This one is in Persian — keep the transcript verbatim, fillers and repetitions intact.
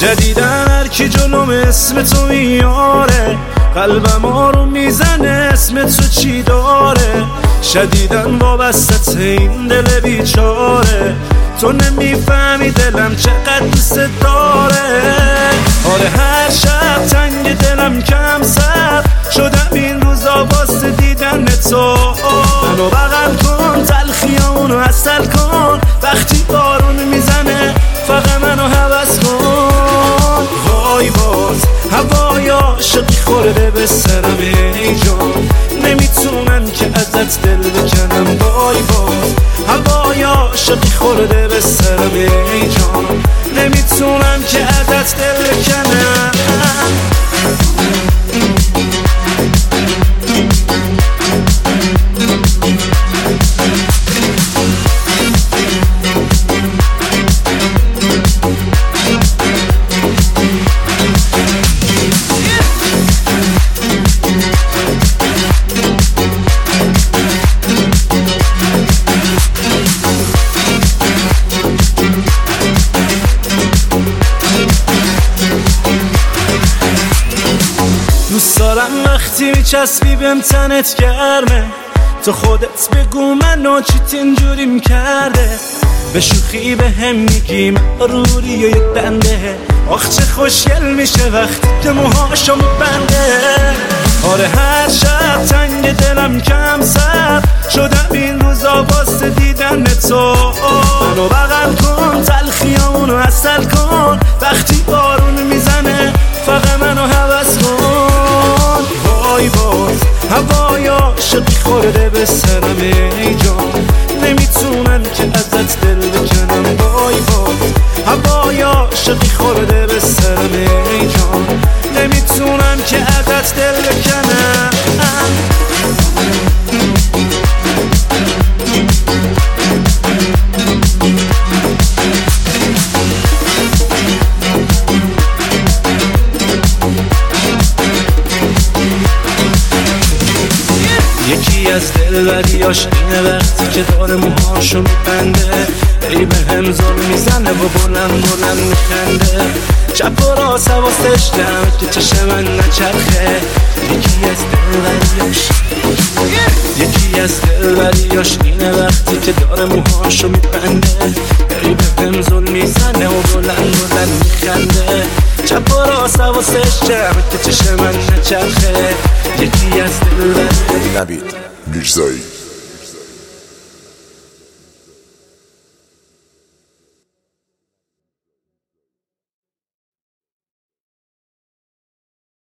جدیدن هر کی جلوم اسم تو میاره، قلبم آروم میزنه اسم تو چی داره. شدیدن وابسته این دل بیچاره، تو نمیفهمی دلم چقدر دوست داره. آره هر شب تنگ دلم کم سر شدم این روزا واسه دیدن تو. منو بغل کن تلخیامونو عسل کن، وقتی بارون میزنه فقط منو هوس کن. وای باز هوای عاشقی خورده به سرم ای جان، نمیتونم که ازت دل بکنم. وای باز هوای عاشقی خورده به سرم ای جان، نمیتونم که ازت دل بکنم. دوست دارم وقتی میچسبی بهم تنت گرمه، تو خودت بگو منو چیت اینجوریم کرده. به شوخی به هم میگیم روری و یک بنده، آخ چه خوشگل میشه وقتی که موهاشو میبنده. آره هر شب تنگ دلم کم سر شدم این روزا واسه دیدن تو. منو بغل کن تلخیامونو عسل کن، وقتی بارون میزنه فقط منو هوس کن. وای باز هوای عاشقی خورده به سرم ای جان، نمیتونم که ازت دل بکنم. وای باز هوای عاشقی خورده به سرم ای جان، نمیتونم که ازت دل بکنم. یکی از دلبریاش اینه وقتی که داره موهاشو میبنده، ای به هم زل میزنه و بلند بلند میخنده. چپ و راست حواسش جمع که چشم من نچرخه. یکی از دلبریاش یکی از دلبریاش اینه وقتی که داره موهاشو میبنده، ای به هم زل میزنه و بلند بلند میخنده. چپ و راست حواسش جمع که چشم من نچرخه. یکی از دلبریاش نوید میرزایی.